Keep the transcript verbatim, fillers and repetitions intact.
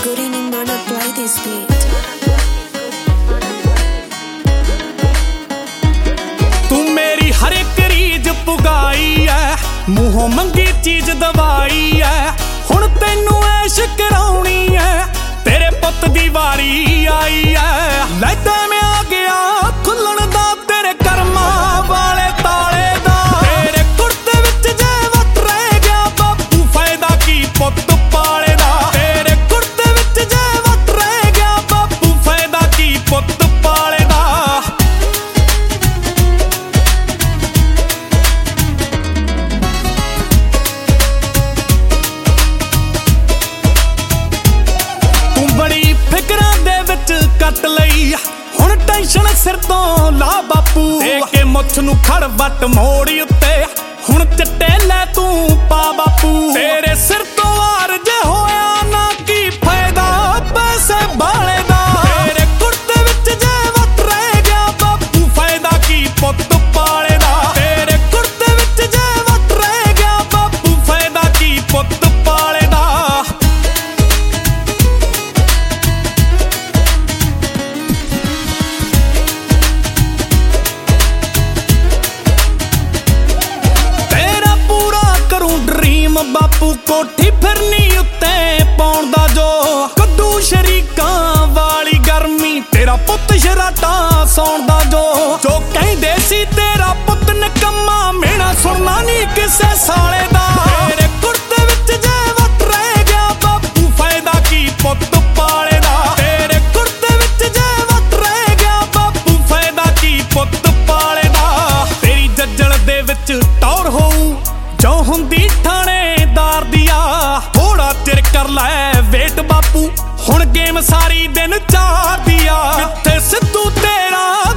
Goody Nimona play this beat. तू मेरी हर एक रीज पुगाई है, मूहों मंगी चीज दवाई है। हुण तैनू ऐश कराउणी है, तेरे पुत दी वारी आई है। लैदा मैं आ गया खुल्लण दा तेरे कर्मा वाले ताले दा। तेरे कुर्ते विच जे वट रह गया बापू फायदा की पुत पाले दा। तेरे कुर्ते विच जे वट रह गया बापू फायदा की पुत पाले दा। कट लई हुण टेंशन सिर तो ला बापू, के मुछ नू खड़ वट मोड़ी उत्ते हुण चिट्टे लै तू पा बापू। तेरे सिर तो वार जे होया ना की फायदा पैसे बाले दा। तेरे कुर्ते विच जे वट रह गया बापू फायदा की पुत पाले दा। तेरे कुर्ते विच जे वट रह गया बापू फायदा की पुत पाले दा। बापू कोठी फिरनी उत्ते पौंदा जो कद्दू शरीकां वाली गर्मी। तेरा पुत शराटा सौंदा जो जो कहंदे सी तेरा पुत निकम्मा मेरा सुनना नहीं किसे साले दा। तेरे कुर्ते विच जे वट रह गया बापू फायदा की पुत पाले दा। तेरे कुर्ते विच जे वट रह गया बापू फायदा की पुत पाले दा। तेरी जज्जल दे विच टौर होऊ जो हुंदी थाणेदार दिया। थोड़ा चिर कर लै वेट बापू हुण गेम सारी दिन चार दिया। कित्थे सिद्धू तेरा